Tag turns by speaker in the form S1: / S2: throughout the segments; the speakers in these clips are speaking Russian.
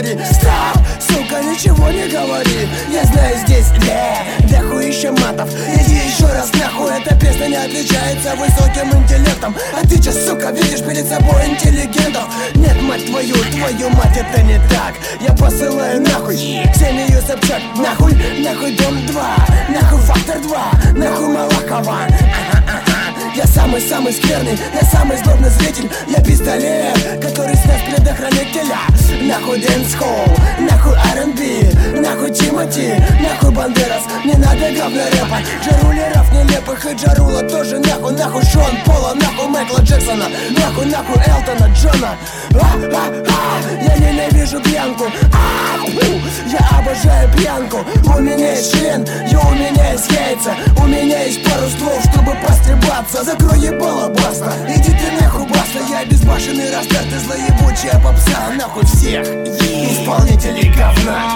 S1: говори. Стоп, сука, ничего не говори. Я знаю здесь, да хуища матов. Иди еще раз нахуй, эта песня не отличается высоким интеллектом. А ты че, сука, видишь перед собой интеллигентов? Нет, мать твою мать, это не так. Я посылаю нахуй Ксению Собчак. Нахуй, нахуй Дом 2, нахуй Фактор 2, нахуй Малахова. Я самый скверный, я самый злобный зритель. Я пистолет, который снес предохранителя. Нахуй дэнс-холл, нахуй R&B, нахуй Тимати, нахуй Бандерас. Не надо говно рэпать, Джарулеров нелепых и Джарула тоже нахуй. Нахуй Шон Пола, нахуй Майкла Джексона, нахуй Элтона Джона. Я ненавижу пьянку, я обожаю пьянку. У меня есть член, у меня есть яйца, у меня есть пару стволов, чтобы постребаться. Закрой ебало, баста, иди ты нахуй, баста. Я безбашенный растер, ты злоебучая попса. Нахуй всех исполнителей говна.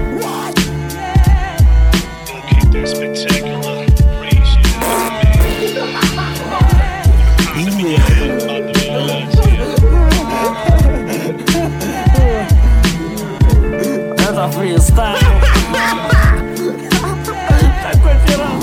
S2: Это фристайл. Такой пират.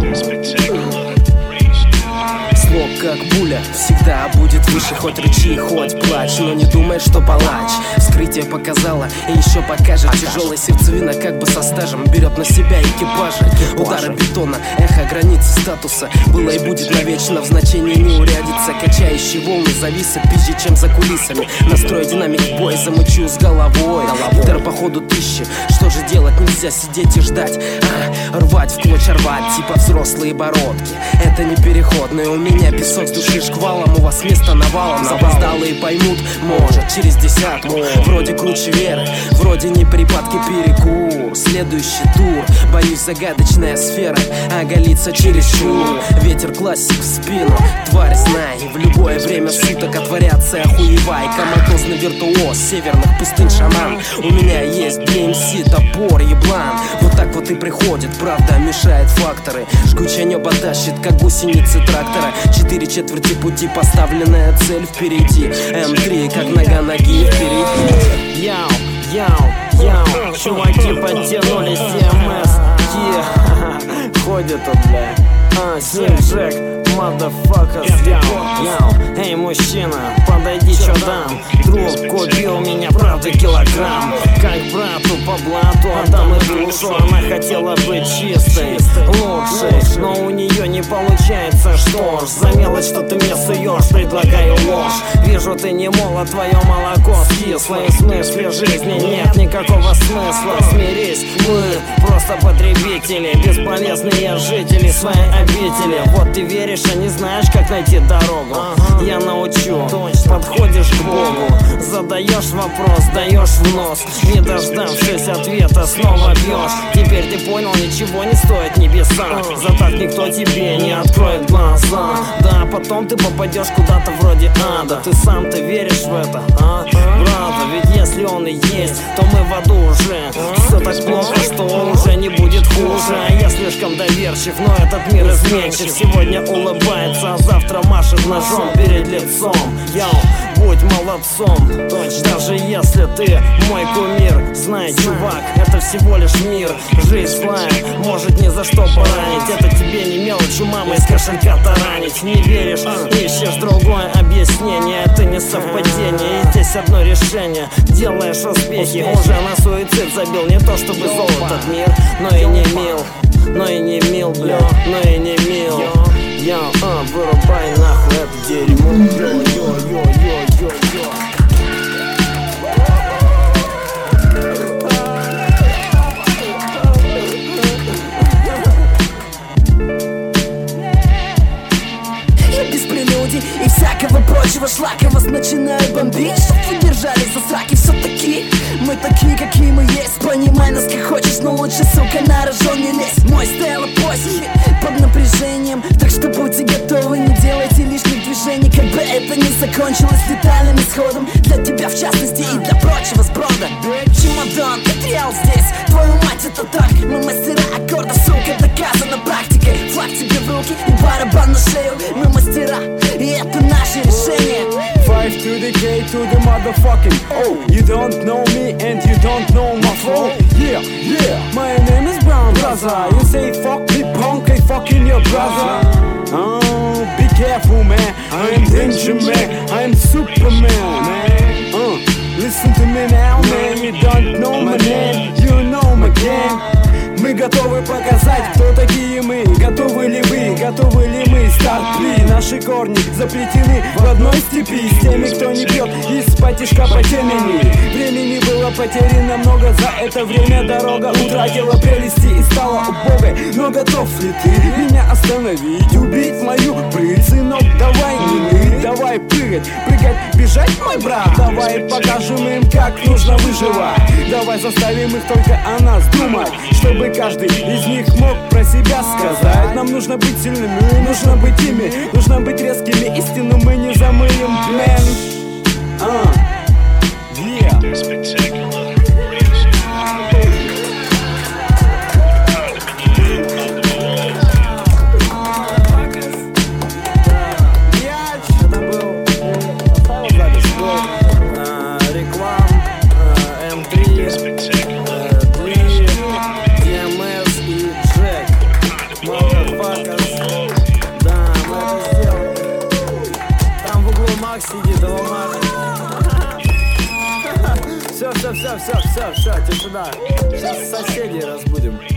S2: Слог как пуля, всегда будет выше. Хоть рычи, хоть плачь, но не думай, что палач. Вскрытие показало и еще покажет. Тяжелая сердцевина как бы со стажем берет на себя экипажи. Удары бетона, эхо границы статуса. Было и будет навечно, в значении не урядится. Качающие волны зависа пизже, чем за кулисами. Настрой динамик в бой, замучу с головой. Гитар по ходу тысячи, что же делать, нельзя сидеть и ждать. Рвать в клочья, рвать, типа взрослые бородки. Это не переходное, у меня песок с души шквалом. У вас место навалом, запоздалые поймут, может, через десятку. Вроде круче веры, вроде не припадки, перекур. Следующий тур, боюсь, загадочная сфера оголится чересчур. Ветер классик в спину, тварь знай. В любое время суток отворятся, охуевай. Коматозный виртуоз, северных пустынь шаман. У меня есть DMC, топор, еблан. Вот так вот и приходит, правда мешает факторы. Жгучее небо тащит, как гусеницы трактора. 4/4 пути, поставленная цель впереди. М3, как нога ноги впереди. Яу, чуваки подтянулись, CMS, ходит тут, бля. Сим Джек, motherfuckers, яу. Эй, мужчина, подойди, чё дам. Друг купил меня, правда, килограмм. Как брату по блату отдам и душу. Она хотела быть чистой, лучшей, но у нее не получается. Что ж, за мелочь, что ты мне суешь, предлагаю ложь. Вижу, ты не молод, твое молоко скисло. И в смысле жизни нет никакого смысла. Смирись, мы просто потребители, бесполезные жители своей обители. Вот ты веришь, а не знаешь, как найти дорогу. Я научу, подходишь к Богу, задаешь вопрос, даешь в нос. Не дождавшись ответа, снова бьешь. Теперь ты понял, ничего не стоит небеса. За так никто тебе не откроет глаза. Да, потом ты попадешь куда-то вроде ада. Ты сам-то веришь в это, а? Правда, ведь если он и есть, то мы в аду уже. Все так плохо, что уже не будет хуже. А я слишком доверчив, но этот мир изменчив. Сегодня улыбается, а завтра машет ножом перед лицом. Яу, будь молодцом, даже если ты мой кумир. Знай, чувак, это всего лишь мир. Жизнь злая, может ни за что поранить. Это тебе не мелочь, у мамы из кошелька таранить. Не веришь, ищешь другое объяснение. Это не совпадение, и здесь одно решение. Делаешь успехи, уже на суицид забил. Не то чтобы зол этот мир, но и не мил, бля, но и не мил. Вырубай нахуй это дерьмо.
S3: Я без прелюдий и всякого прочего шлака вас начинаю бомбить, чтоб вы держались за сраки. Все-таки мы такие, какие мы есть. Понимай нас как хочешь, но лучше, сука, на рожон не лезь. Мой стайл опосихи под напряжением, так что будьте готовы, не делайте лишних движений. Как бы это ни закончилось летальным исходом, для тебя в частности и для прочего сброда. Чемодан, материал здесь, твою мать, это так. Мы мастера аккорда, сука, доказано практикой. Флаг тебе в руки и барабан на шею. Мы мастера, и это наше решение.
S4: 5 to the K to the motherfucking O. You don't know me and you You say fuck me punk, I fucking your brother. Oh, be careful man, I am danger man, I am Superman man. Listen to me now man, you don't know my name, you know my game. Мы готовы показать, кто такие мы. Готовы ли вы, готовы ли мы? Старт-пли, наши корни заплетены в одной степи. С теми, кто не пьет из-под тишка по темени. Времени было потеряно много, за это время дорога утратила прелести и стала убогой. Но готов ли ты меня остановить, убить мою прыть? Сынок, давай не ныть, давай прыгать, бежать, мой брат. Давай покажем им, как нужно выживать. Давай заставим их только о нас думать, чтобы каждый из них мог про себя сказать. Нам нужно быть сильными, нужно быть ими, нужно быть резкими, истину мы не замылим, мэн.
S2: Сидит, все, тишина. Сейчас соседей разбудим.